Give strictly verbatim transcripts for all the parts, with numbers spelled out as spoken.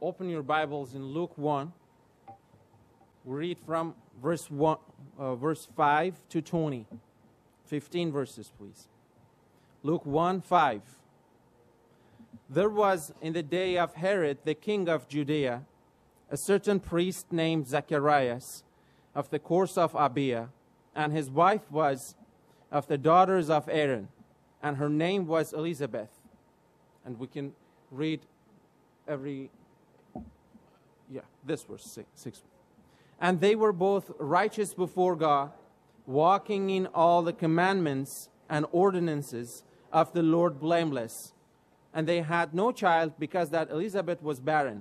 open your Bibles in Luke one. We read from verse one, uh, verse five to twenty. Fifteen verses, please. Luke one, five. There was in the day of Herod, the king of Judea, a certain priest named Zacharias of the course of Abia, and his wife was of the daughters of Aaron, and her name was Elizabeth. And we can read every, yeah, this verse, six. six. And they were both righteous before God, walking in all the commandments and ordinances of the Lord blameless. And they had no child, because that Elizabeth was barren.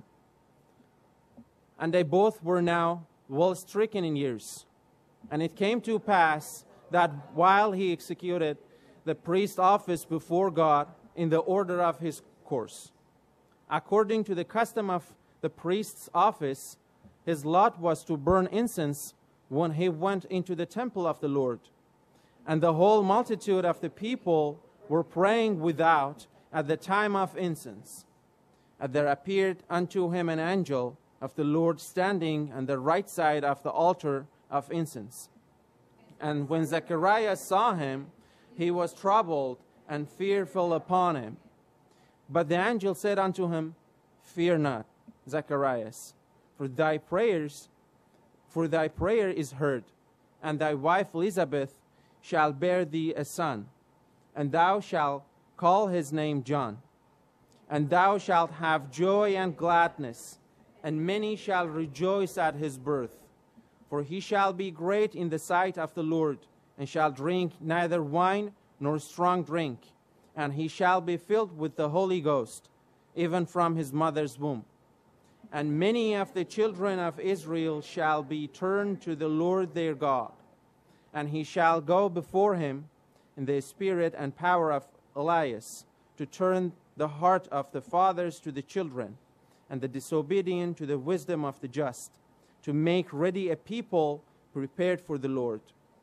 And they both were now well stricken in years. And it came to pass that while he executed the priest's office before God in the order of his course, according to the custom of the priest's office, his lot was to burn incense when he went into the temple of the Lord. And the whole multitude of the people were praying without at the time of incense. And there appeared unto him an angel of the Lord standing on the right side of the altar of incense. And when Zacharias saw him, he was troubled, and fear fell upon him. But the angel said unto him, Fear not, Zacharias, for thy prayers, for thy prayer is heard, and thy wife Elizabeth shall bear thee a son, and thou shalt call his name John. And thou shalt have joy and gladness, and many shall rejoice at his birth. For he shall be great in the sight of the Lord, and shall drink neither wine nor strong drink, and he shall be filled with the Holy Ghost, even from his mother's womb. And many of the children of Israel shall be turned to the Lord their God, and he shall go before him in the spirit and power of Elias, to turn the heart of the fathers to the children, and the disobedient to the wisdom of the just, to make ready a people prepared for the Lord.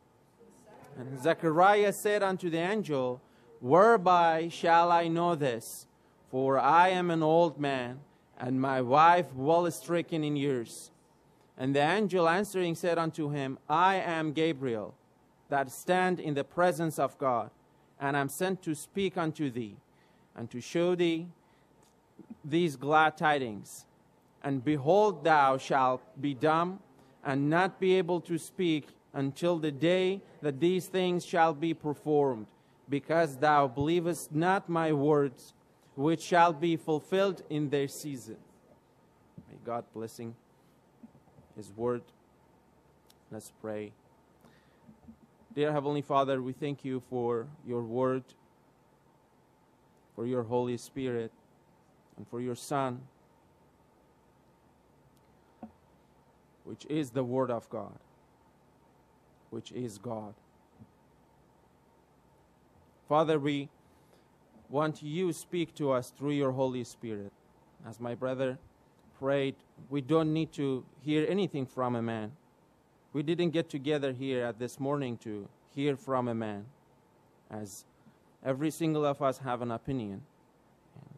And Zechariah said unto the angel, Whereby shall I know this? For I am an old man, and my wife well stricken in years. And the angel answering said unto him, I am Gabriel, that stand in the presence of God, and am sent to speak unto thee, and to show thee these glad tidings. And behold, thou shalt be dumb, and not be able to speak, until the day that these things shall be performed, because thou believest not my words, which shall be fulfilled in their season. May God blessing his word. Let's pray. Dear Heavenly Father, we thank you for your word, for your Holy Spirit, and for your Son, which is the Word of God, which is God. Father, we want you to speak to us through your Holy Spirit. As my brother prayed, we don't need to hear anything from a man. We didn't get together here at this morning to hear from a man, as every single of us have an opinion. And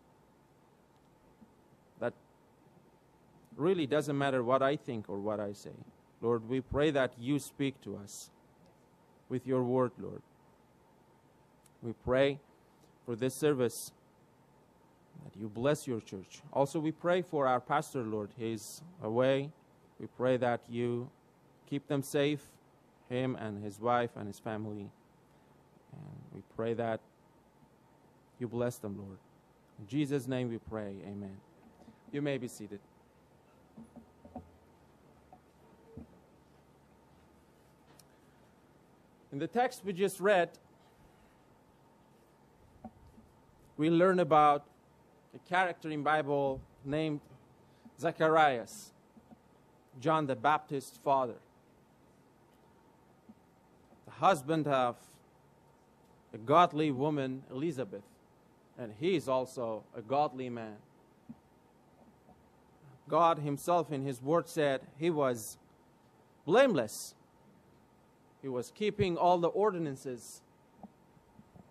that really doesn't matter what I think or what I say. Lord, we pray that you speak to us with your word, Lord. We pray for this service, that you bless your church. Also, we pray for our pastor, Lord. He's away. We pray that you keep them safe, him and his wife and his family. And we pray that you bless them, Lord. In Jesus' name we pray, amen. You may be seated. In the text we just read, we learn about a character in the Bible named Zacharias, John the Baptist's father, the husband of a godly woman, Elizabeth, and he is also a godly man. God himself in his word said he was blameless. He was keeping all the ordinances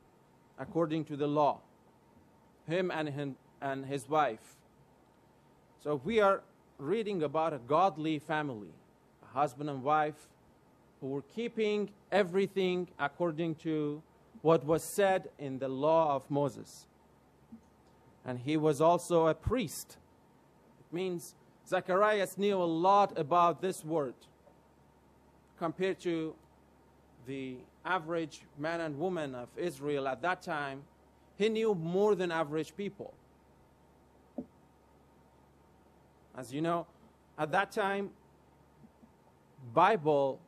according to the law, him and him and his wife. So we are reading about a godly family, a husband and wife who were keeping everything according to what was said in the law of Moses. And he was also a priest. It means Zacharias knew a lot about this word compared to the average man and woman of Israel at that time. He knew more than average people. As you know, at that time, Bible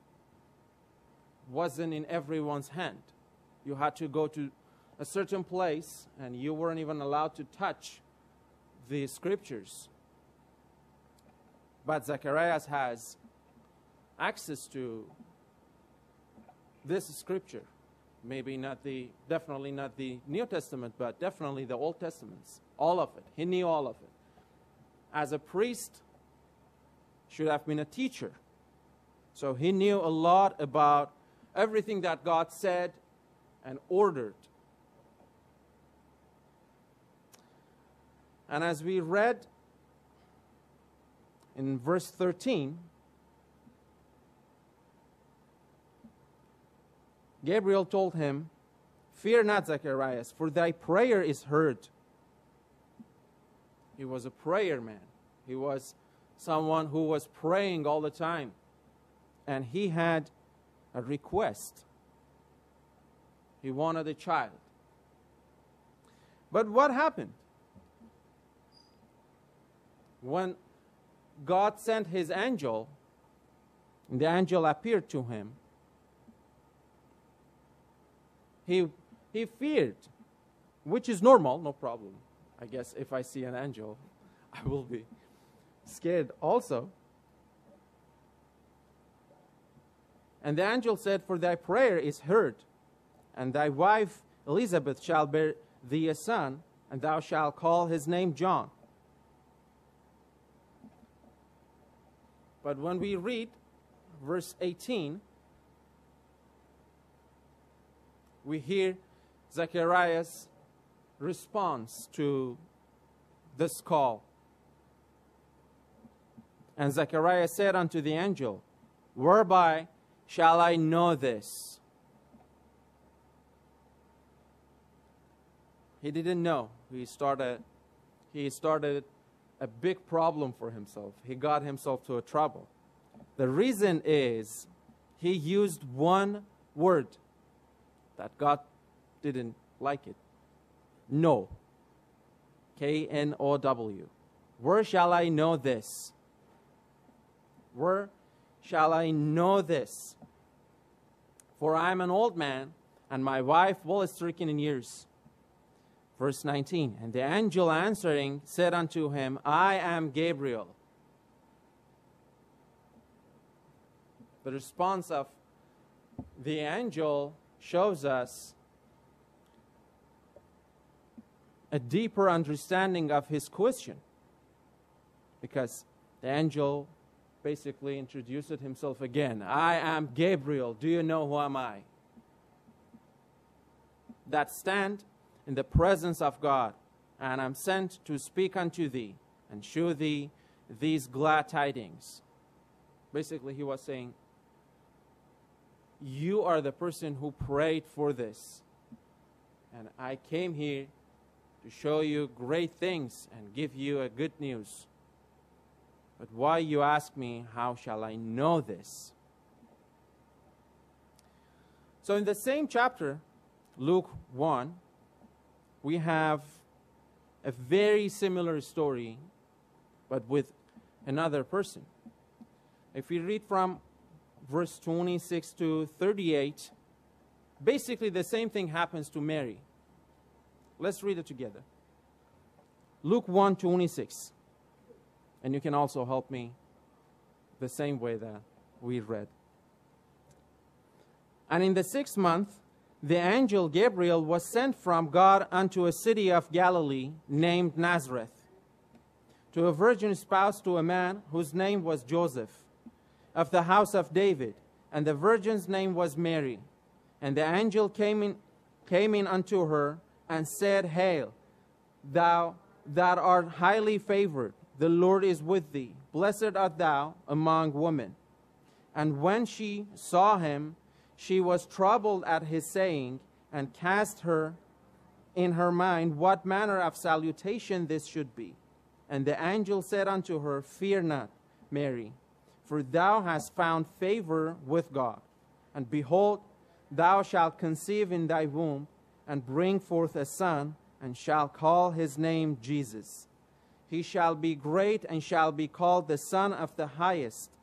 wasn't in everyone's hand. You had to go to a certain place, and you weren't even allowed to touch the scriptures. But Zacharias has access to this scripture. Maybe not the, definitely not the New Testament, but definitely the Old Testaments. All of it. He knew all of it. As a priest, should have been a teacher. So he knew a lot about everything that God said and ordered. And as we read in verse thirteen, Gabriel told him, "Fear not, Zacharias, for thy prayer is heard." He was a prayer man. He was someone who was praying all the time. And he had a request. He wanted a child. But what happened? When God sent his angel, and the angel appeared to him, he, he feared, which is normal, no problem. I guess if I see an angel, I will be scared also. And the angel said, "For thy prayer is heard, and thy wife Elizabeth shall bear thee a son, and thou shalt call his name John." But when we read verse eighteen, we hear Zacharias' response to this call. And Zacharias said unto the angel, "Whereby shall I know this?" He didn't know. He started, he started a big problem for himself. He got himself to a trouble. The reason is he used one word that God didn't like it. No. K N O W. Where shall I know this? Where shall I know this? For I am an old man, and my wife well stricken in years. Verse nineteen, and the angel answering said unto him, I am Gabriel. The response of the angel shows us a deeper understanding of his question, because the angel basically introduced himself again. I am Gabriel. Do you know who am I? That stand in the presence of God, and I'm sent to speak unto thee and show thee these glad tidings. Basically, he was saying, you are the person who prayed for this, and I came here to show you great things and give you a good news. But why you ask me, how shall I know this? So in the same chapter, Luke one, we have a very similar story, but with another person. If we read from verse twenty-six to thirty-eight, basically the same thing happens to Mary. Let's read it together. Luke one twenty-six. And you can also help me the same way that we read. And in the sixth month, the angel Gabriel was sent from God unto a city of Galilee named Nazareth, to a virgin espoused to a man whose name was Joseph, of the house of David, and the virgin's name was Mary. And the angel came in, came in unto her and said, Hail, thou that art highly favored, the Lord is with thee. Blessed art thou among women. And when she saw him, she was troubled at his saying, and cast her in her mind what manner of salutation this should be. And the angel said unto her, Fear not, Mary, for thou hast found favor with God. And behold, thou shalt conceive in thy womb, and bring forth a son, and shalt call his name Jesus. He shall be great, and shall be called the Son of the Highest.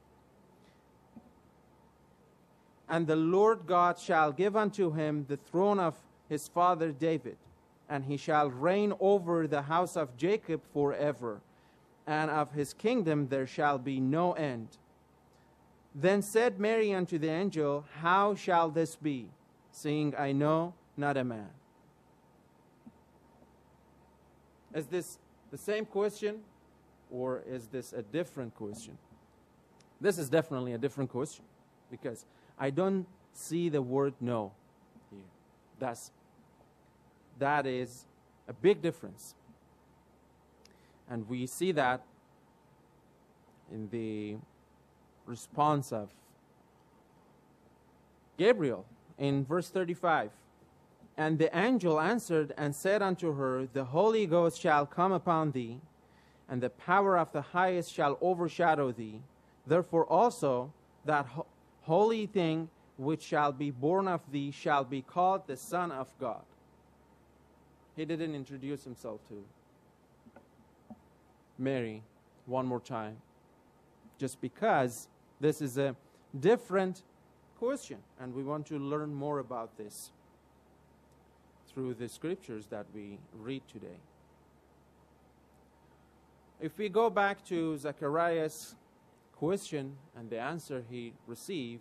And the Lord God shall give unto him the throne of his father David, and he shall reign over the house of Jacob forever, and of his kingdom there shall be no end. Then said Mary unto the angel, How shall this be, seeing I know not a man? Is this the same question, or is this a different question? This is definitely a different question, because I don't see the word no here. That's, that is a big difference. And we see that in the response of Gabriel in verse thirty-five. And the angel answered and said unto her, The Holy Ghost shall come upon thee, and the power of the highest shall overshadow thee. Therefore also that ho holy thing which shall be born of thee shall be called the Son of God. He didn't introduce himself to Mary one more time, just because this is a different question, and we want to learn more about this through the scriptures that we read today. If we go back to Zechariah's question and the answer he received,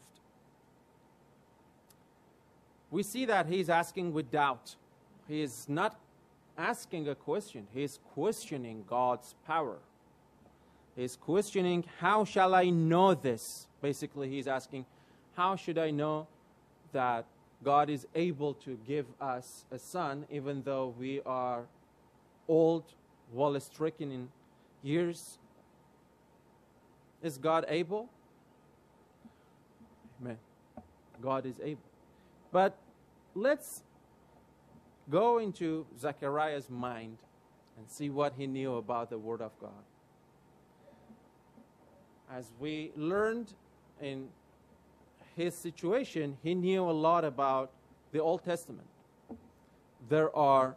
we see that he's asking with doubt. He is not asking a question. He is questioning God's power. He is questioning, how shall I know this? Basically, he's asking, how should I know that God is able to give us a son, even though we are old, well stricken in years? Is God able? Amen. God is able. But let's go into Zechariah's mind and see what he knew about the Word of God. As we learned in his situation, he knew a lot about the Old Testament. There are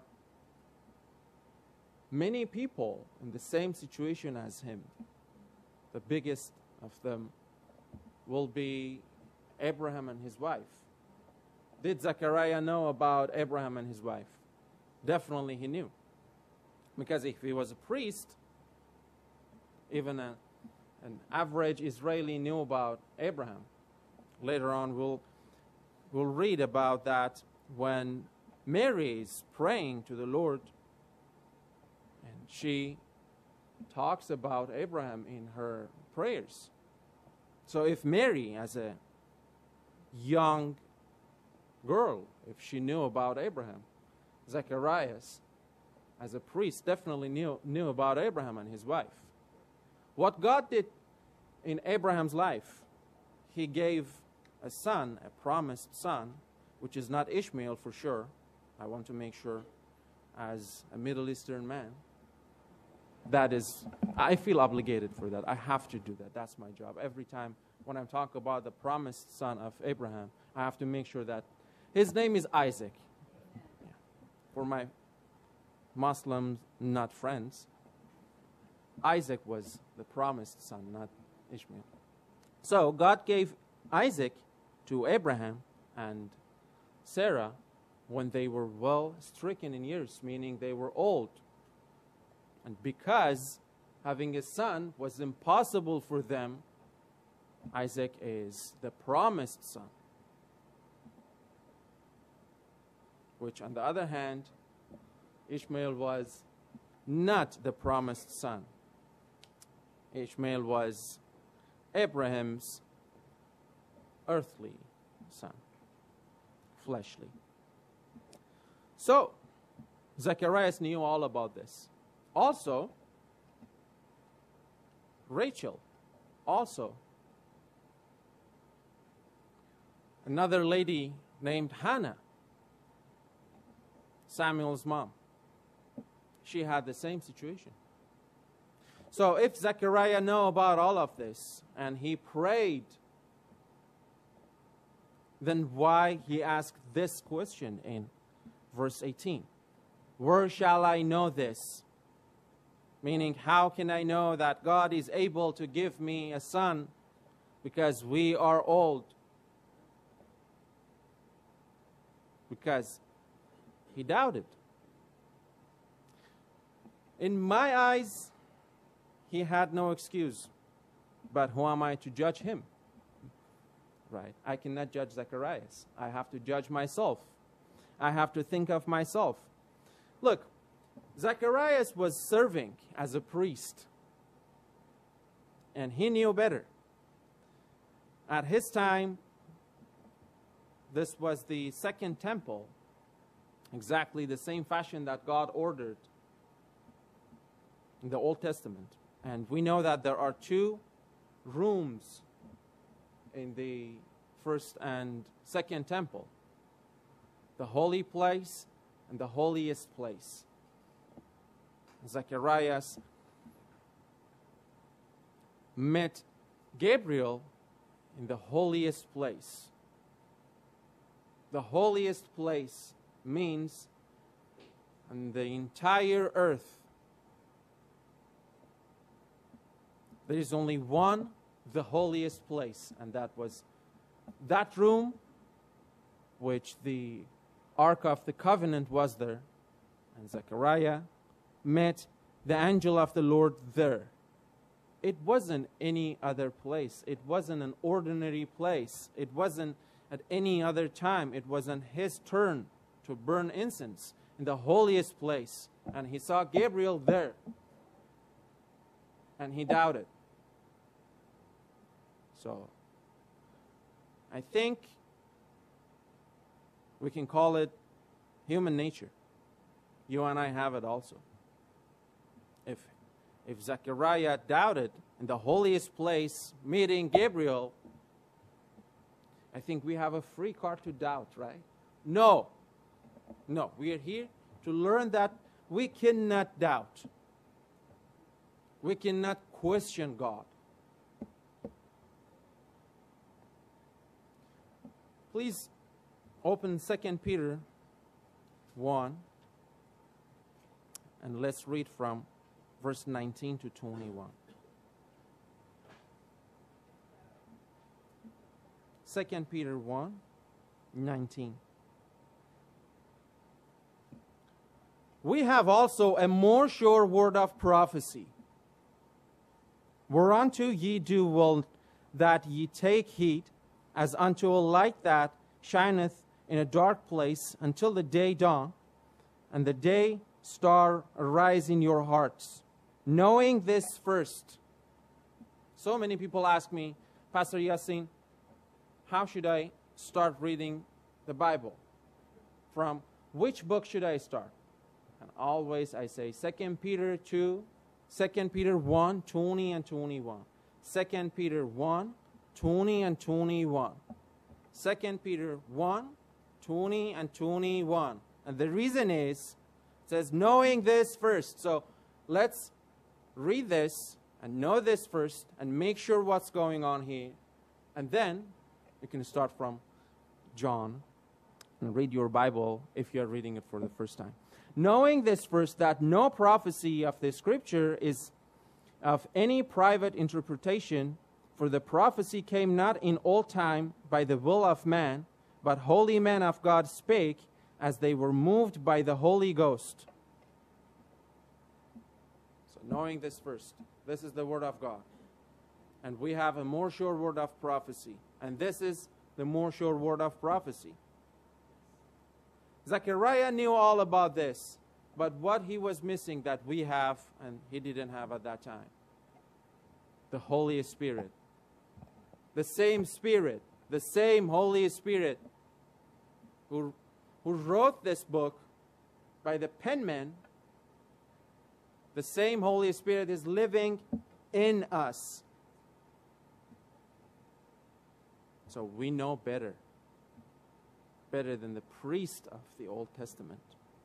many people in the same situation as him. The biggest of them will be Abraham and his wife. Did Zechariah know about Abraham and his wife? Definitely he knew. Because if he was a priest, even a, an average Israeli knew about Abraham. Later on, we'll, we'll read about that when Mary is praying to the Lord, and she talks about Abraham in her prayers. So if Mary, as a young girl, if she knew about Abraham, Zacharias, as a priest, definitely knew, knew about Abraham and his wife. What God did in Abraham's life, he gave a son, a promised son, which is not Ishmael for sure. I want to make sure, as a Middle Eastern man, that is, I feel obligated for that. I have to do that. That's my job. Every time when I talk about the promised son of Abraham, I have to make sure that his name is Isaac. Yeah. For my Muslim not friends, Isaac was the promised son, not Ishmael. So God gave Isaac to Abraham and Sarah when they were well stricken in years, meaning they were old. And because having a son was impossible for them, Isaac is the promised son. Which, on the other hand, Ishmael was not the promised son. Ishmael was Abraham's earthly son, fleshly. So, Zacharias knew all about this. Also, Rachel also. Another lady named Hannah, Samuel's mom. She had the same situation. So if Zechariah knew about all of this and he prayed, then why he asked this question in verse eighteen? Where shall I know this? Meaning, how can I know that God is able to give me a son because we are old? Because he doubted. In my eyes, he had no excuse. But who am I to judge him? Right? I cannot judge Zacharias. I have to judge myself. I have to think of myself. Look, Zacharias was serving as a priest. And he knew better. At his time, this was the second temple, exactly the same fashion that God ordered in the Old Testament. And we know that there are two rooms in the first and second temple. The holy place and the holiest place. Zacharias met Gabriel in the holiest place. The holiest place means on the entire earth there is only one, the holiest place, and that was that room which the Ark of the Covenant was there, and Zechariah met the angel of the Lord there. It wasn't any other place. It wasn't an ordinary place. It wasn't at any other time. It wasn't his turn to burn incense in the holiest place. And he saw Gabriel there. And he doubted. So, I think we can call it human nature. You and I have it also. If, if Zechariah doubted in the holiest place, meeting Gabriel, I think we have a free card to doubt, right? No. No. We are here to learn that we cannot doubt. We cannot question God. Please open Second Peter one and let's read from verse nineteen to twenty-one. Second Peter one, nineteen. We have also a more sure word of prophecy, whereunto ye do will that ye take heed, as unto a light that shineth in a dark place until the day dawn, and the day star arise in your hearts, knowing this first. So many people ask me, Pastor Yasin, how should I start reading the Bible? From which book should I start? And always I say Second Peter two, Second Peter one, twenty and twenty-one. Second Peter one, twenty and twenty-one. Second Peter one, twenty and twenty-one. And the reason is, it says, knowing this first. So let's read this and know this first and make sure what's going on here. And then you can start from John and read your Bible if you're reading it for the first time. Knowing this first, that no prophecy of the Scripture is of any private interpretation, for the prophecy came not in old time by the will of man, but holy men of God spake as they were moved by the Holy Ghost. So knowing this first, this is the word of God. And we have a more sure word of prophecy. And this is the more sure word of prophecy. Zechariah knew all about this, but what he was missing that we have and he didn't have at that time. The Holy Spirit. The same Spirit, the same Holy Spirit who, who wrote this book by the penman, the same Holy Spirit is living in us. So we know better, better than the priest of the Old Testament.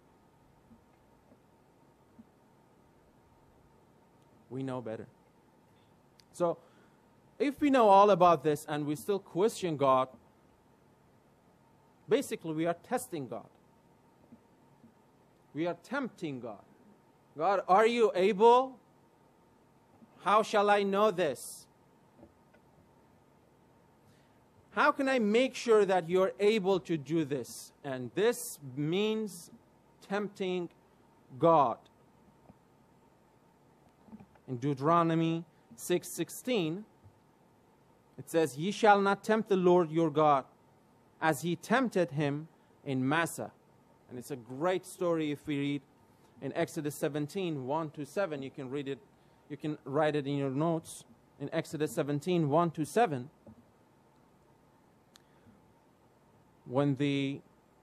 We know better. So if we know all about this and we still question God, basically we are testing God. We are tempting God. God, are you able? How shall I know this? How can I make sure that you're able to do this? And this means tempting God. In Deuteronomy six sixteen, it says, "Ye shall not tempt the Lord your God, as ye tempted him in Massah." And it's a great story if we read in Exodus seventeen, one to seven. You can read it, you can write it in your notes. In Exodus seventeen, one to seven. When the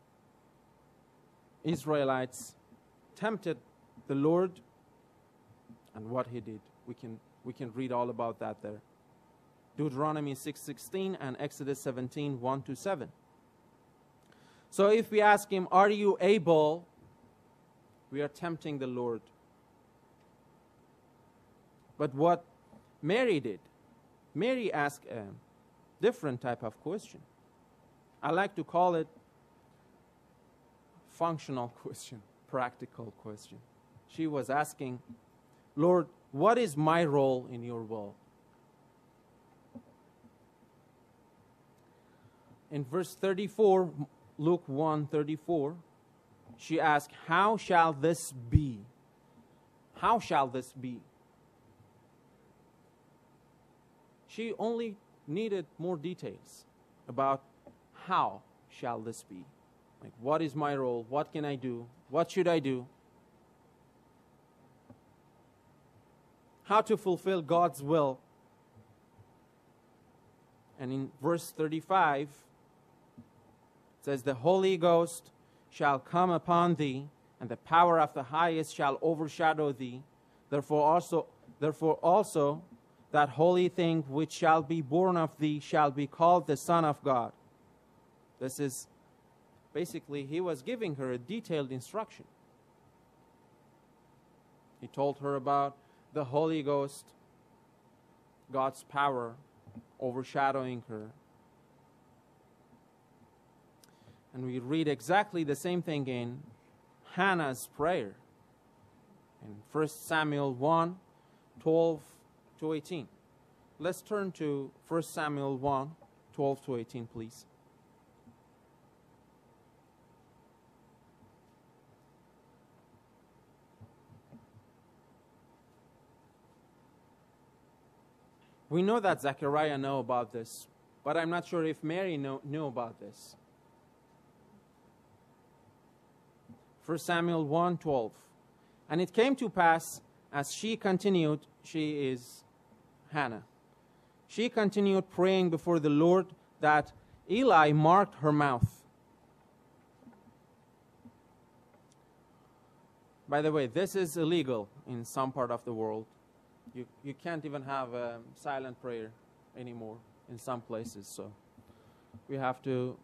Israelites tempted the Lord and what he did. We can, we can read all about that there. Deuteronomy six sixteen and Exodus seventeen, one to seven. So if we ask him, are you able? We are tempting the Lord. But what Mary did, Mary asked a different type of question. I like to call it functional question, practical question. She was asking, Lord, what is my role in your will? In verse thirty-four, Luke one thirty-four, she asked, how shall this be? How shall this be? She only needed more details about how shall this be. Like, what is my role? What can I do? What should I do? How to fulfill God's will. And in verse thirty-five, it says, the Holy Ghost shall come upon thee, and the power of the highest shall overshadow thee. Therefore also, therefore also that holy thing which shall be born of thee shall be called the Son of God. This is basically, he was giving her a detailed instruction. He told her about the Holy Ghost, God's power overshadowing her. And we read exactly the same thing in Hannah's prayer in First Samuel one, twelve to eighteen. Let's turn to First Samuel one, twelve to eighteen, please. We know that Zechariah knew about this, but I'm not sure if Mary know, knew about this. First Samuel one, twelve. And it came to pass, as she continued, she is Hannah. She continued praying before the Lord, that Eli marked her mouth. By the way, this is illegal in some part of the world. You, you can't even have a silent prayer anymore in some places. So we have to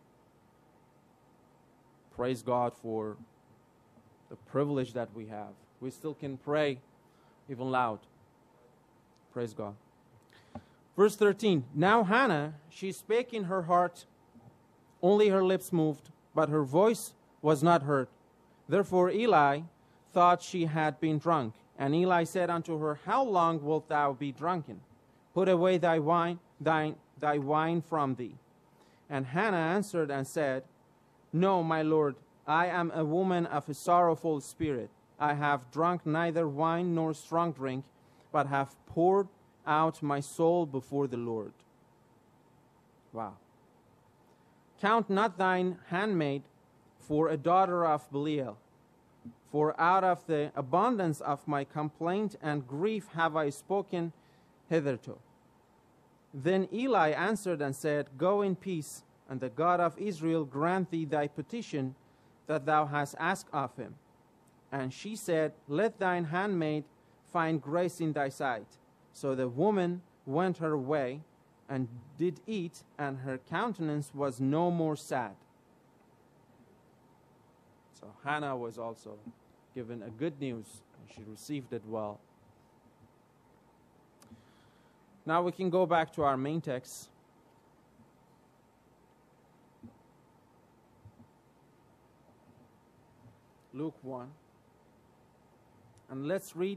praise God for the privilege that we have. We still can pray even loud. Praise God. Verse thirteen. Now Hannah, she spake in her heart, only her lips moved, but her voice was not heard. Therefore Eli thought she had been drunk. And Eli said unto her, how long wilt thou be drunken? Put away thy wine, thy, thy wine from thee. And Hannah answered and said, no, my Lord, I am a woman of a sorrowful spirit. I have drunk neither wine nor strong drink, but have poured out my soul before the Lord. Wow. Count not thine handmaid for a daughter of Belial. For out of the abundance of my complaint and grief have I spoken hitherto. Then Eli answered and said, go in peace, and the God of Israel grant thee thy petition that thou hast asked of him. And she said, let thine handmaid find grace in thy sight. So the woman went her way and did eat, and her countenance was no more sad. So Hannah was also given a good news, and she received it well. Now we can go back to our main text. Luke one. And let's read.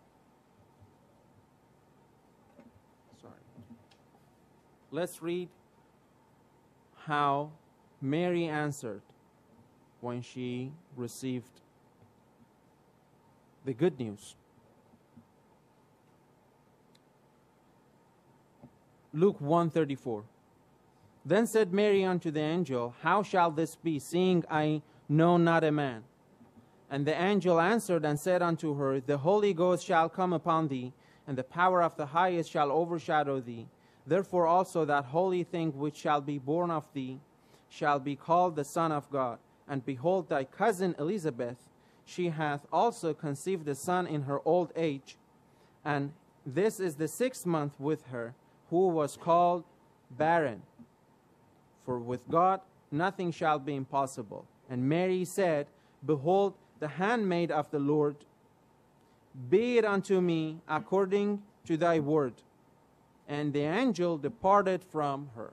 Sorry. Let's read how Mary answered when she received the good news. Luke one thirty-four. Then said Mary unto the angel, How shall this be, seeing I know not a man? And the angel answered and said unto her, The Holy Ghost shall come upon thee, and the power of the highest shall overshadow thee. Therefore also that holy thing which shall be born of thee shall be called the Son of God. And behold, thy cousin Elizabeth, she hath also conceived a son in her old age. And this is the sixth month with her, who was called barren. For with God nothing shall be impossible. And Mary said, Behold, the handmaid of the Lord, be it unto me according to thy word. And the angel departed from her.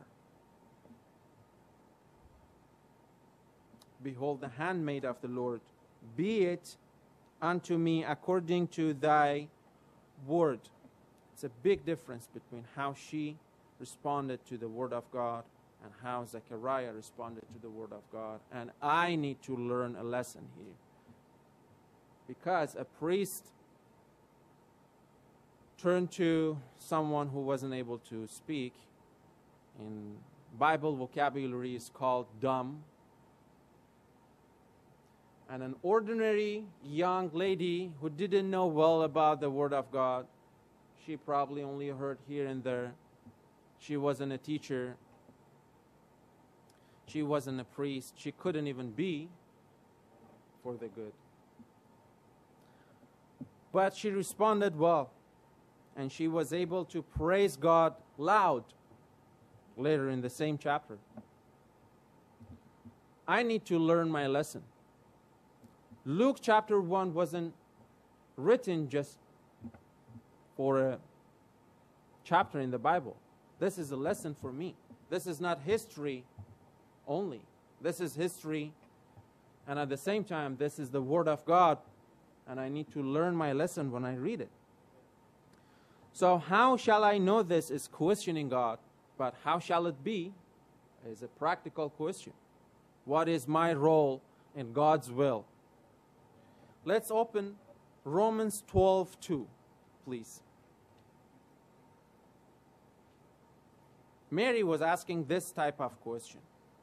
Behold, the handmaid of the Lord, be it unto me according to thy word. It's a big difference between how she responded to the word of God and how Zechariah responded to the word of God. And I need to learn a lesson here. Because a priest turned to someone who wasn't able to speak. In Bible vocabulary is called dumb. And an ordinary young lady who didn't know well about the Word of God, she probably only heard here and there. She wasn't a teacher. She wasn't a priest. She couldn't even be for the good. But she responded well, and she was able to praise God loud later in the same chapter. I need to learn my lesson. Luke chapter one wasn't written just for a chapter in the Bible. This is a lesson for me. This is not history only. This is history, and at the same time, this is the Word of God, and I need to learn my lesson when I read it. So how shall I know this is questioning God, but how shall it be is a practical question. What is my role in God's will? Let's open Romans twelve two, please. Mary was asking this type of question.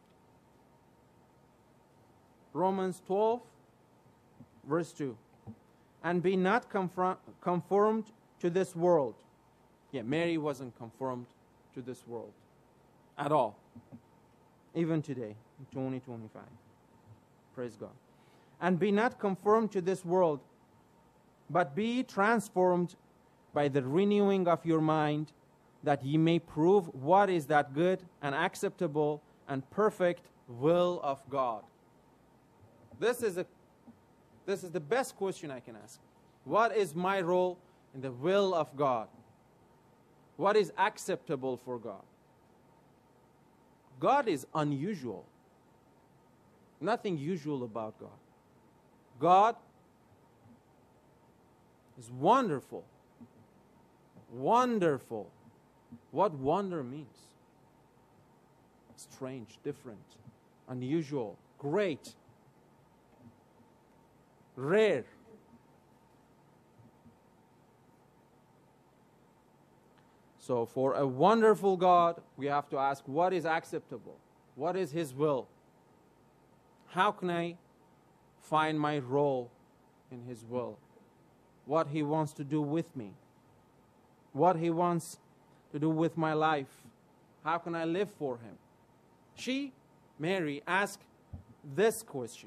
Romans twelve, verse two. And be not confront, conformed to this world. Yeah, Mary wasn't conformed to this world at all. Even today, in twenty twenty-five. Praise God. And be not conformed to this world, but be transformed by the renewing of your mind, that ye may prove what is that good and acceptable and perfect will of God. This is a this is the best question I can ask. What is my role in the will of God? What is acceptable for God? God is unusual. Nothing usual about God. God is wonderful. Wonderful. What wonder means? Strange, different, unusual, great, rare. So for a wonderful God, we have to ask, what is acceptable? What is His will? How can I find my role in His will? What He wants to do with me? What He wants to do with my life? How can I live for Him? She, Mary, asked this question.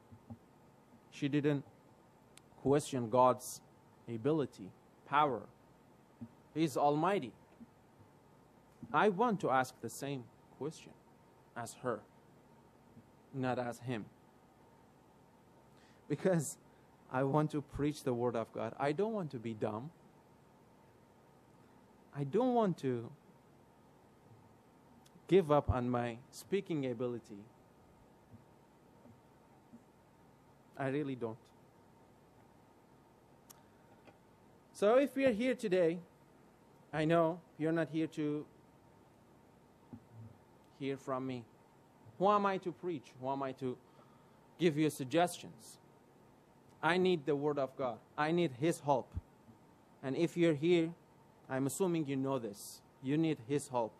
She didn't question God's ability, power, He's almighty. I want to ask the same question as her, not as him. Because I want to preach the word of God. I don't want to be dumb. I don't want to give up on my speaking ability. I really don't. So if you're here today, I know you're not here to hear from me. Who am I to preach? Who am I to give you suggestions? I need the Word of God. I need His help. And if you're here, I'm assuming you know this. You need His help.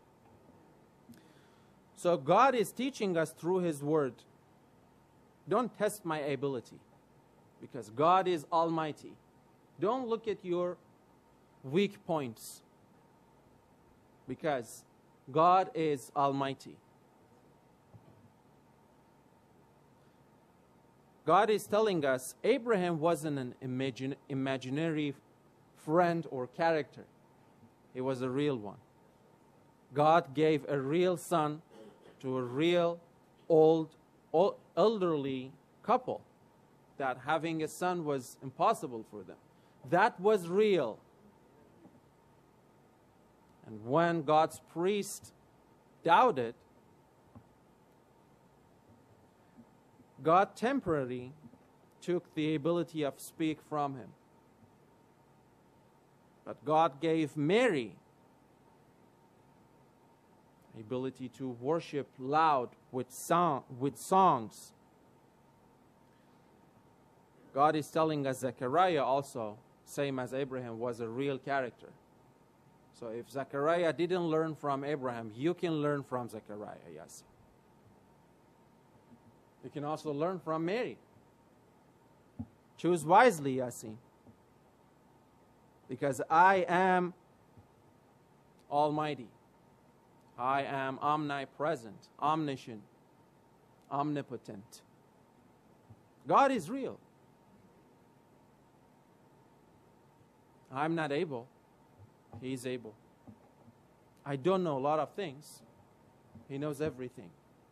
So God is teaching us through His Word. Don't test my ability, because God is almighty. Don't look at your weak points, because God is almighty. God is telling us Abraham wasn't an imagine, imaginary friend or character. He was a real one. God gave a real son to a real old, old elderly couple that having a son was impossible for them. That was real. And when God's priest doubted, God temporarily took the ability of speak from him. But God gave Mary the ability to worship loud with song, with songs. God is telling us Zechariah also, same as Abraham, was a real character. So if Zechariah didn't learn from Abraham, you can learn from Zechariah, yes. You can also learn from Mary. Choose wisely, Yasin. Because I am almighty. I am omnipresent, omniscient, omnipotent. God is real. I'm not able. He's able. I don't know a lot of things. He knows everything.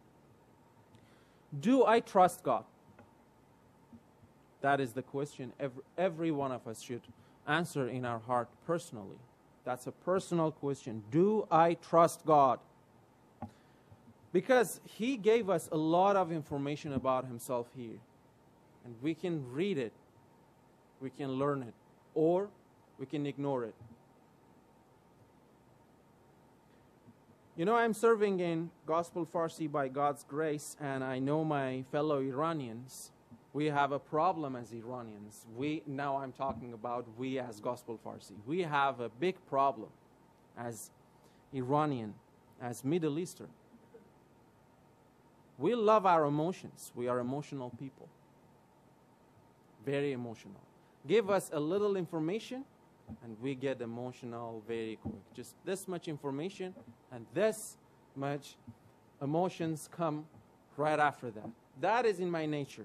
Do I trust God? That is the question every, every one of us should answer in our heart personally. That's a personal question. Do I trust God? Because He gave us a lot of information about Himself here. And we can read it. We can learn it. Or we can ignore it. You know, I'm serving in Gospel Farsi by God's grace, and I know my fellow Iranians, we have a problem as Iranians. We, now I'm talking about we as Gospel Farsi. We have a big problem as Iranian, as Middle Eastern. We love our emotions. We are emotional people. Very emotional. Give us a little information, and we get emotional very quick. Just this much information, and this much emotions come right after that. That is in my nature.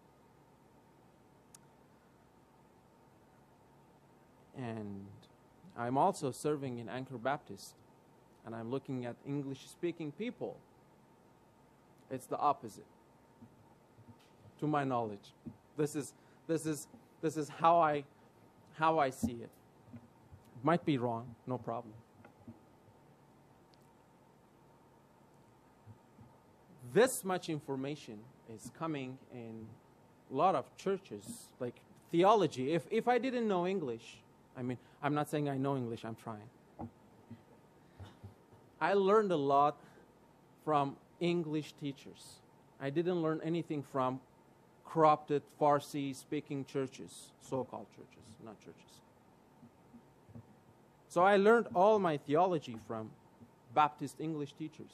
And I'm also serving in Anchor Baptist, and I'm looking at English-speaking people. It's the opposite, to my knowledge. This is this is this is how I how I see it. Might be wrong, no problem. This much information is coming in a lot of churches, like theology. If if I didn't know English, I mean, I'm not saying I know English, I'm trying. I learned a lot from English teachers. I didn't learn anything from corrupted Farsi-speaking churches, so-called churches, not churches. So I learned all my theology from Baptist English teachers,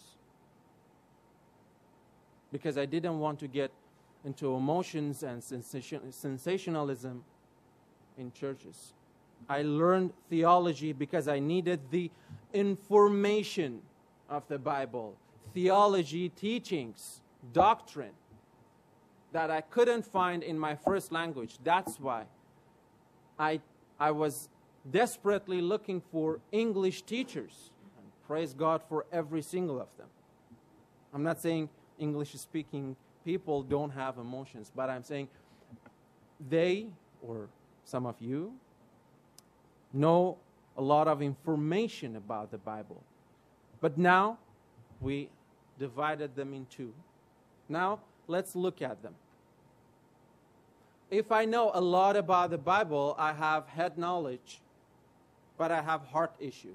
because I didn't want to get into emotions and sensation, sensationalism in churches. I learned theology because I needed the information of the Bible, theology, teachings, doctrine that I couldn't find in my first language. That's why I, I was desperately looking for English teachers. And praise God for every single of them. I'm not saying English-speaking people don't have emotions, but I'm saying they, or some of you, know a lot of information about the Bible. But now, we divided them in two. Now, let's look at them. If I know a lot about the Bible, I have head knowledge, but I have heart issue.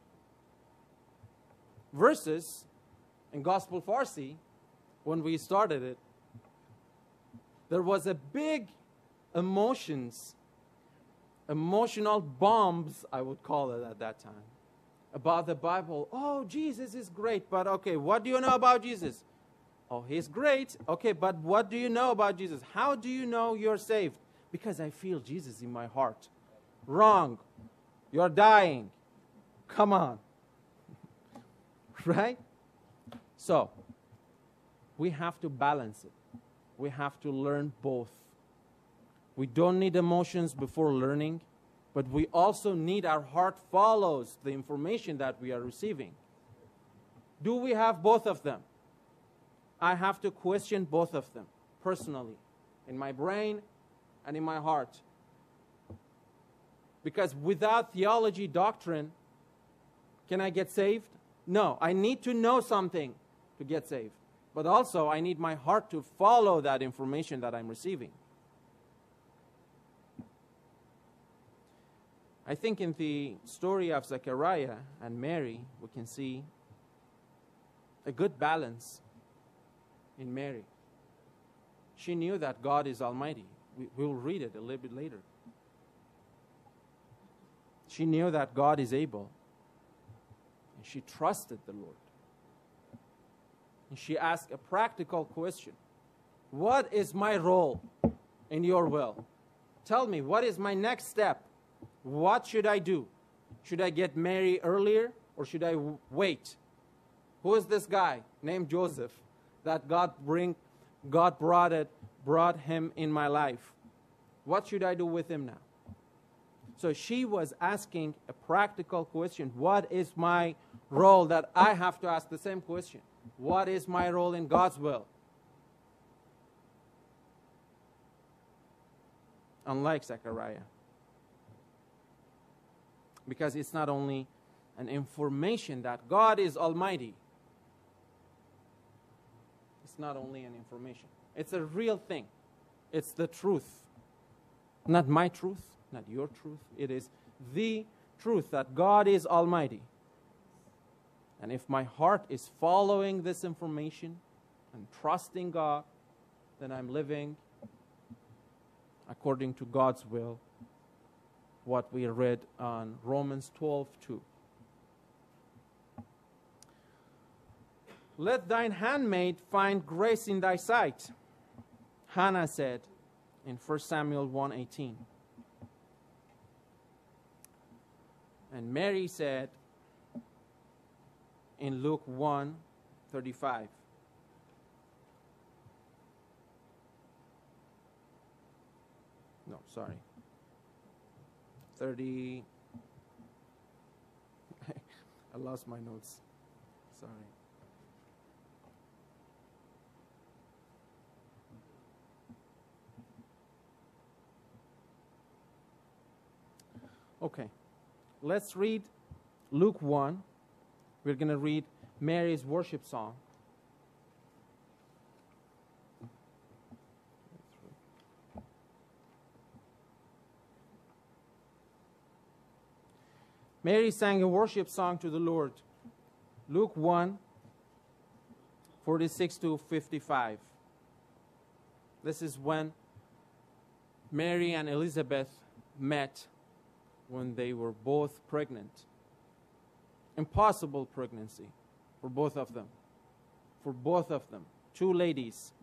Versus, in Gospel Farsi, when we started it, there was a big emotions, emotional bombs, I would call it at that time, about the Bible. Oh, Jesus is great, but okay, what do you know about Jesus? Oh, he's great. Okay, but what do you know about Jesus? How do you know you're saved? Because I feel Jesus in my heart. Wrong. You're dying. Come on. Right? So, we have to balance it. We have to learn both. We don't need emotions before learning, but we also need our heart follows the information that we are receiving. Do we have both of them? I have to question both of them personally, in my brain and in my heart. Because without theology doctrine, can I get saved? No, I need to know something to get saved. But also, I need my heart to follow that information that I'm receiving. I think in the story of Zechariah and Mary, we can see a good balance in Mary. She knew that God is Almighty. We will read it a little bit later. She knew that God is able. And she trusted the Lord. And she asked a practical question. What is my role in your will? Tell me, what is my next step? What should I do? Should I get married earlier or should I w- wait? Who is this guy named Joseph that God bring, God brought it, brought him in my life? What should I do with him now? So she was asking a practical question. What is my role? That I have to ask the same question. What is my role in God's will? Unlike Zechariah. Because it's not only an information that God is Almighty. It's not only an information. It's a real thing. It's the truth. Not my truth, not your truth. It is the truth that God is Almighty. And if my heart is following this information and trusting God, then I'm living according to God's will, what we read on Romans twelve two. Let thine handmaid find grace in thy sight, Hannah said in First Samuel one eighteen. And Mary said in Luke one thirty-five. No, sorry. thirty. I lost my notes. Sorry. Okay. Let's read Luke one. We're going to read Mary's worship song. Mary sang a worship song to the Lord. Luke one, forty-six to fifty-five. This is when Mary and Elizabeth met when they were both pregnant. Impossible pregnancy for both of them. For both of them. Two ladies.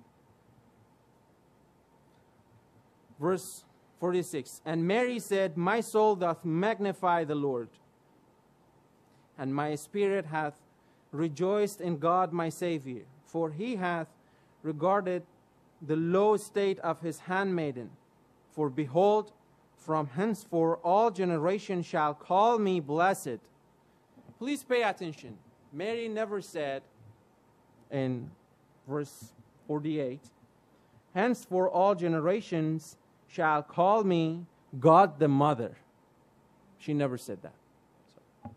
Verse forty-six. And Mary said, my soul doth magnify the Lord, and my spirit hath rejoiced in God my Savior, for he hath regarded the low state of his handmaiden. For behold, From henceforth all generations shall call me blessed. Please pay attention. Mary never said in verse forty-eight, henceforth all generations shall call me God the Mother. She never said that. So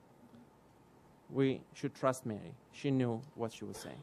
we should trust Mary. She knew what she was saying.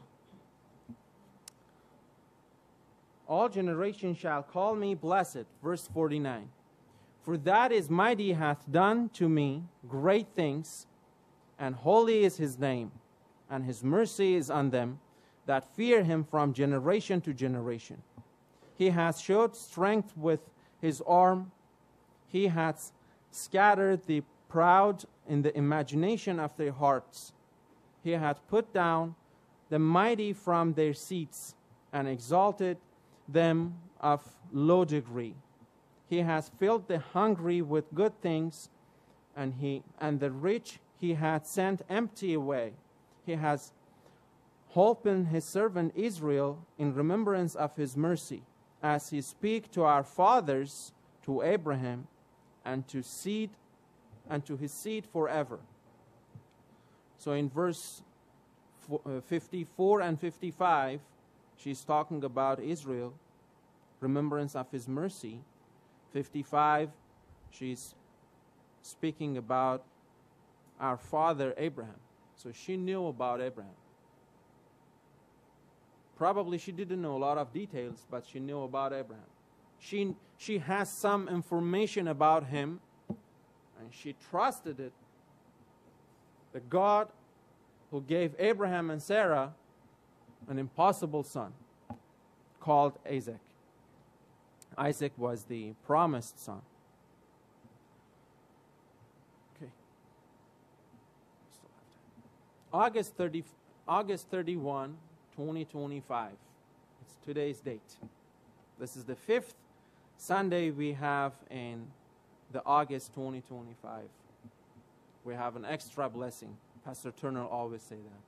All generations shall call me blessed. Verse forty-nine. For that is mighty hath done to me great things, and holy is his name, and his mercy is on them that fear him from generation to generation. He hath showed strength with his arm. He hath scattered the proud in the imagination of their hearts. He hath put down the mighty from their seats, and exalted them of low degree. He has filled the hungry with good things, and he and the rich he hath sent empty away. He has holpen his servant Israel in remembrance of his mercy, as he spake to our fathers, to Abraham, and to seed, and to his seed forever. So in verse fifty-four and fifty-five, she's talking about Israel, remembrance of his mercy. fifty-five, she's speaking about our father Abraham. So she knew about Abraham. Probably she didn't know a lot of details, but she knew about Abraham. She, she has some information about him, and she trusted it. The God who gave Abraham and Sarah an impossible son called Isaac. Isaac was the promised son. Okay. August thirtieth, August thirty-first, twenty twenty-five. It's today's date. This is the fifth Sunday we have in the August twenty twenty-five. We have an extra blessing. Pastor Turner always say that.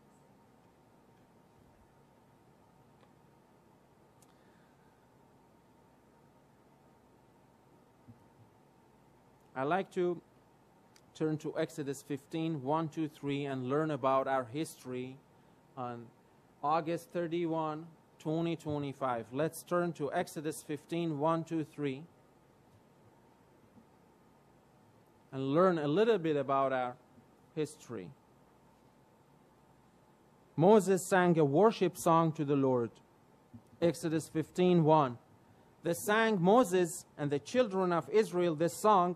I like to turn to Exodus fifteen, one, two, three, and learn about our history on August thirty-first, twenty twenty-five. Let's turn to Exodus fifteen, one, two, three, and learn a little bit about our history. Moses sang a worship song to the Lord. Exodus fifteen, one. They sang Moses and the children of Israel this song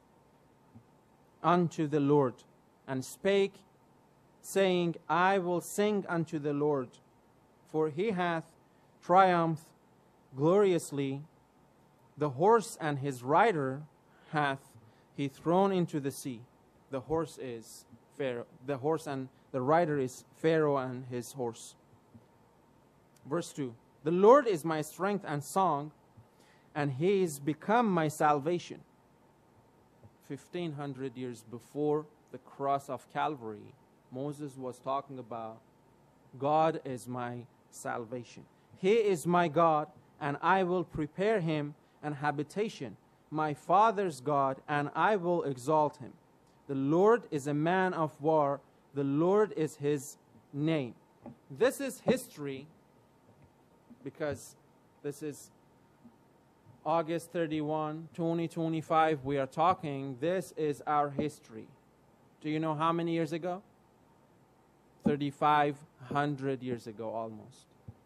unto the Lord, and spake, saying, I will sing unto the Lord, for he hath triumphed gloriously. The horse and his rider hath he thrown into the sea. The horse is Pharaoh. The horse and the rider is Pharaoh and his horse. Verse two. The Lord is my strength and song, and he is become my salvation. fifteen hundred years before the cross of Calvary, Moses was talking about God is my salvation. He is my God, and I will prepare him an habitation, my father's God, and I will exalt him. The Lord is a man of war. The Lord is his name. This is history, because this is August thirty-first, twenty twenty-five. We are talking, this is our history. Do you know how many years ago? thirty-five hundred years ago, almost.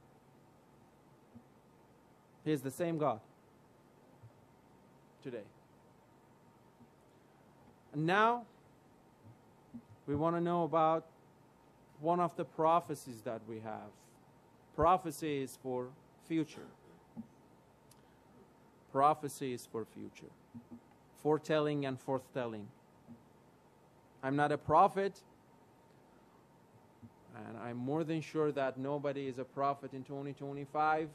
He is the same God today. And now, we want to know about one of the prophecies that we have. Prophecy is for future. Prophecy is for future. Foretelling and forthtelling. I'm not a prophet, and I'm more than sure that nobody is a prophet in twenty twenty-five,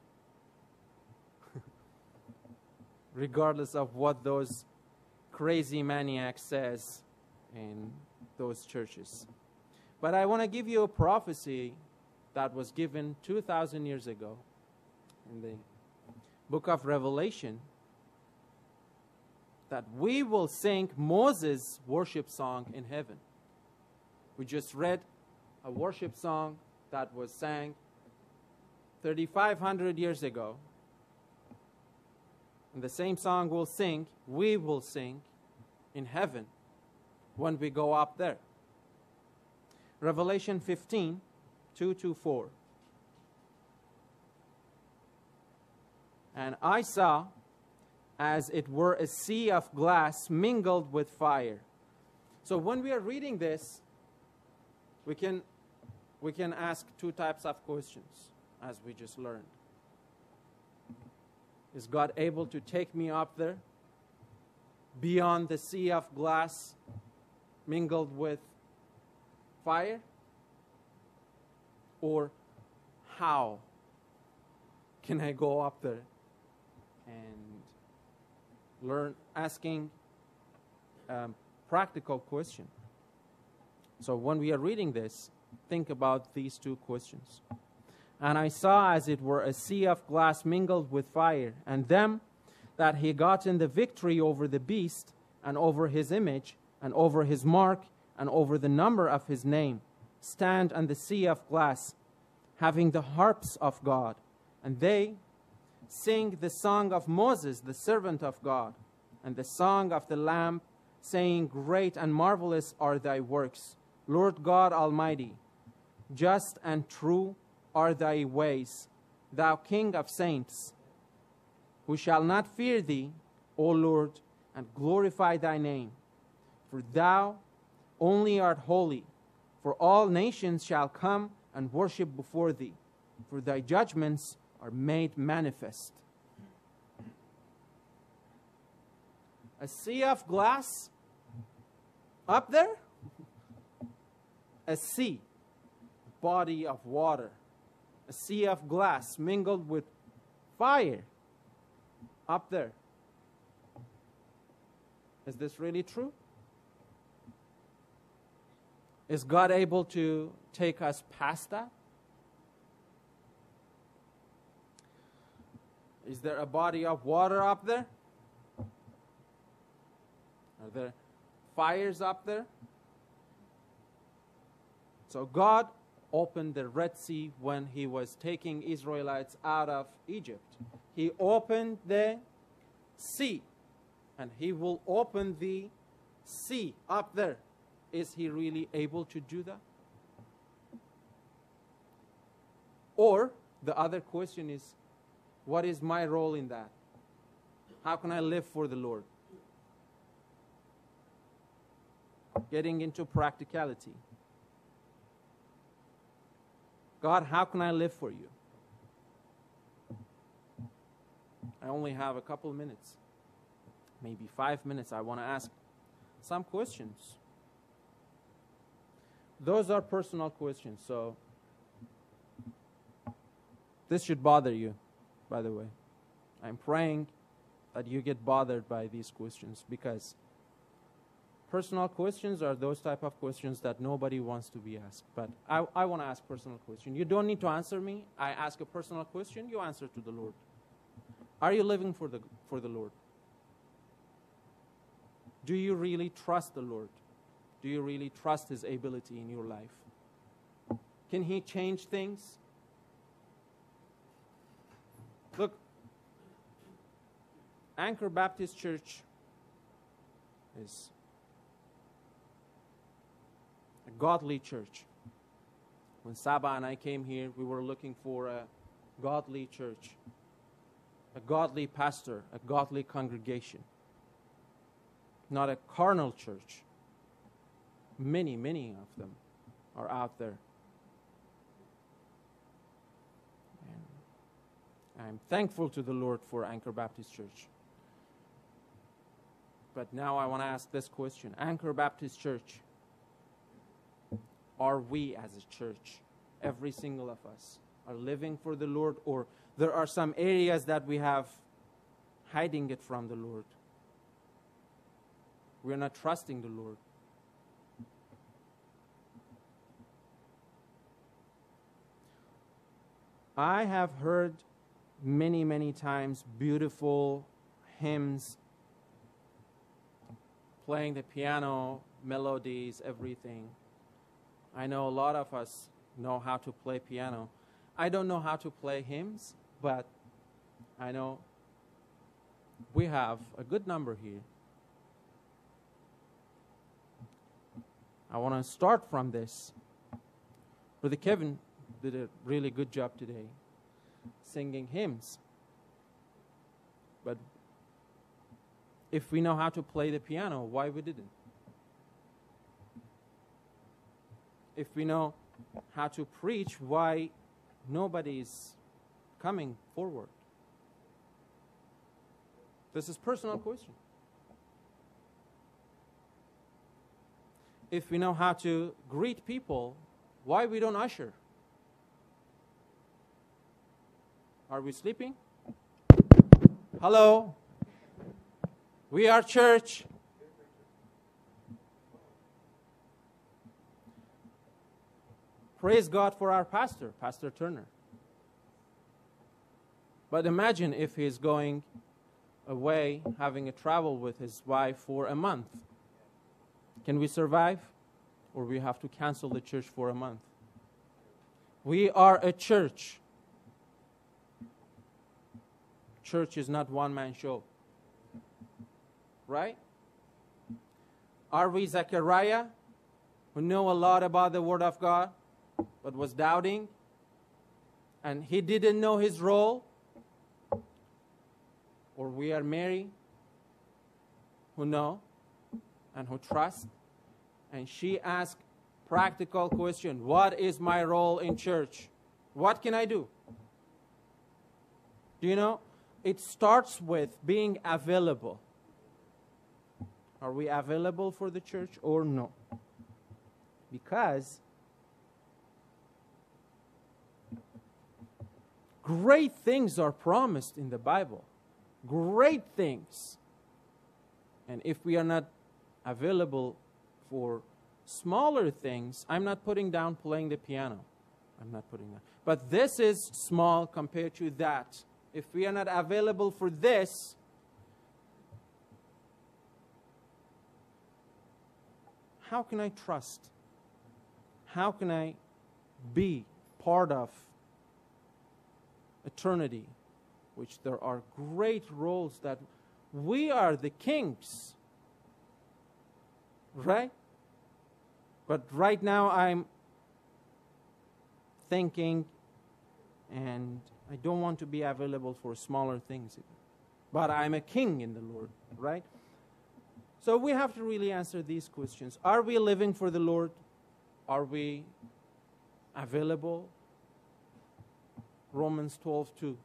regardless of what those crazy maniacs says in those churches. But I want to give you a prophecy that was given two thousand years ago in the book of Revelation. that we will sing Moses' worship song in heaven. We just read a worship song that was sang thirty-five hundred years ago. And the same song we'll sing, we will sing in heaven when we go up there. Revelation fifteen, two to four. And I saw, as it were, a sea of glass mingled with fire. So when we are reading this, we can, we can ask two types of questions, as we just learned. Is God able to take me up there, beyond the sea of glass mingled with fire? Or how can I go up there and learn, asking a practical question? So when we are reading this, think about these two questions. And I saw, as it were, a sea of glass mingled with fire, and them that he gotten the victory over the beast, and over his image, and over his mark, and over the number of his name, stand on the sea of glass, having the harps of God. And they sing the song of Moses, the servant of God, and the song of the Lamb, saying, Great and marvelous are thy works, Lord God Almighty. Just and true are thy ways, thou King of saints. Who shall not fear thee, O Lord, and glorify thy name? For thou only art holy, for all nations shall come and worship before thee, for thy judgments are made manifest. A sea of glass up there? A sea, body of water. A sea of glass mingled with fire up there. Is this really true? Is God able to take us past that? Is there a body of water up there? Are there fires up there? So God opened the Red Sea when he was taking Israelites out of Egypt. He opened the sea, and he will open the sea up there. Is he really able to do that? Or the other question is, what is my role in that? How can I live for the Lord? Getting into practicality. God, how can I live for you? I only have a couple minutes, maybe five minutes. I want to ask some questions. Those are personal questions, so this should bother you, by the way. I'm praying that you get bothered by these questions, because personal questions are those type of questions that nobody wants to be asked. But I, I want to ask personal question. You don't need to answer me. I ask a personal question, you answer to the Lord. Are you living for the, for the Lord? Do you really trust the Lord? Do you really trust his ability in your life? Can he change things? Look, Anchor Baptist Church is a godly church. When Saba and I came here, we were looking for a godly church, a godly pastor, a godly congregation, not a carnal church. Many, many of them are out there. And I'm thankful to the Lord for Anchor Baptist Church. But now I want to ask this question. Anchor Baptist Church, are we as a church, every single of us, are living for the Lord, or there are some areas that we have hiding it from the Lord? We're not trusting the Lord. I have heard many, many times beautiful hymns playing the piano, melodies, everything. I know a lot of us know how to play piano. I don't know how to play hymns, but I know we have a good number here. I want to start from this. Brother Kevin did a really good job today singing hymns. But if we know how to play the piano, why we didn't? If we know how to preach, why nobody is coming forward? This is a personal question. If we know how to greet people, why we don't usher? Are we sleeping? Hello? We are church. Praise God for our pastor, Pastor Turner. But imagine if he's going away, having a travel with his wife for a month. Can we survive? Or we have to cancel the church for a month? We are a church. Church is not one-man show. Right? Are we Zechariah, who know a lot about the Word of God, but was doubting, and he didn't know his role? Or we are Mary, who know and who trust, and she asked practical question: what is my role in church? What can I do? Do you know? It starts with being available. Are we available for the church or no? Because great things are promised in the Bible. Great things. And if we are not available for smaller things, I'm not putting down playing the piano. I'm not putting that. But this is small compared to that. If we are not available for this, how can I trust? How can I be part of eternity, which there are great roles that we are the kings, right? But right now I'm thinking, and I don't want to be available for smaller things. But I'm a king in the Lord, right? So we have to really answer these questions. Are we living for the Lord? Are we available? Romans twelve two.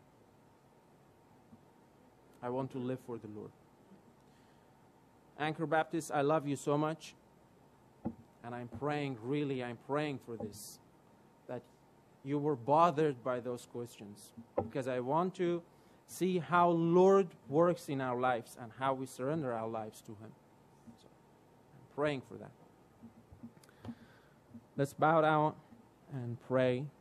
I want to live for the Lord. Anchor Baptist, I love you so much. And I'm praying, really, I'm praying for this. That you were bothered by those questions. Because I want to see how Lord works in our lives and how we surrender our lives to Him. So I'm praying for that. Let's bow down and pray.